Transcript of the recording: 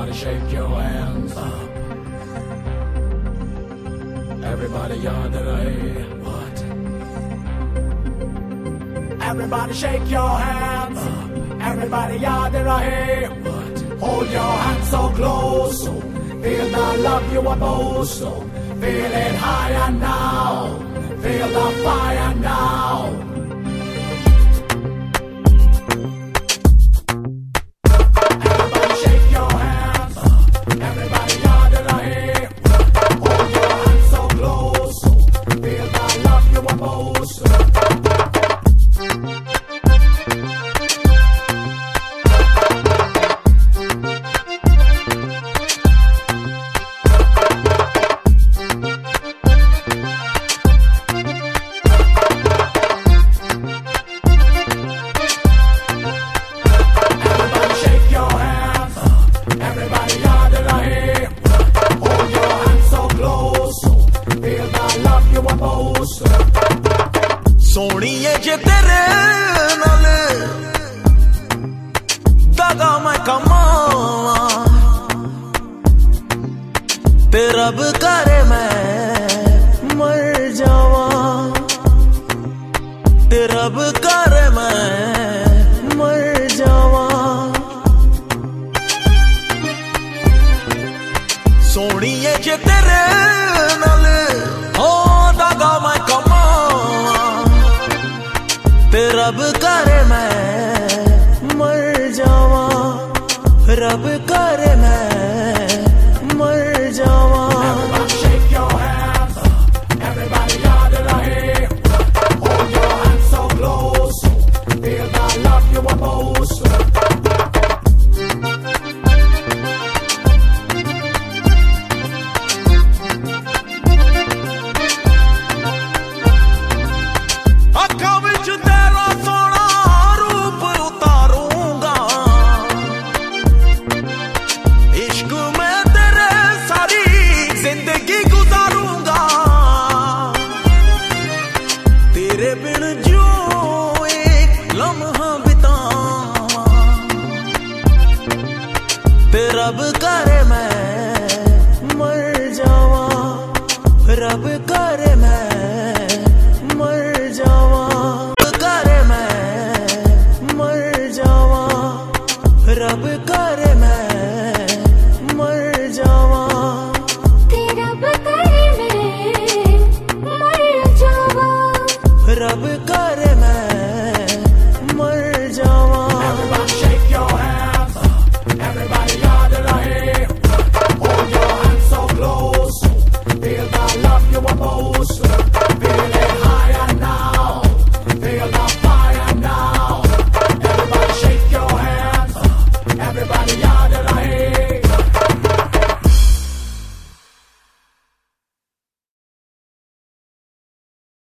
Everybody shake your hands up. Everybody yaad rahe. What? Everybody shake your hands up. Everybody yaad rahe. What? Hold your hands so close. So feel the love you are most. So feel it higher now. Feel the fire now. सोनिए जे तेरे नाल दादा मैं कमावा ते रब करे मैं मर जावा ते रब करे मैं मर जावा सोनिए जे तेरे नाल हो दादा मैं ते रब करे मैं मर जावा रब करे मैं मर जावा Everybody shake your hands up. Everybody yaad rahe. Hold your hands so close. Feel the love you are most. तेरे बिन जो एक लम्हा बितावा ते रब करे मैं मर जावा रब करे मैं मर जावा करे मैं मर जावा रब करे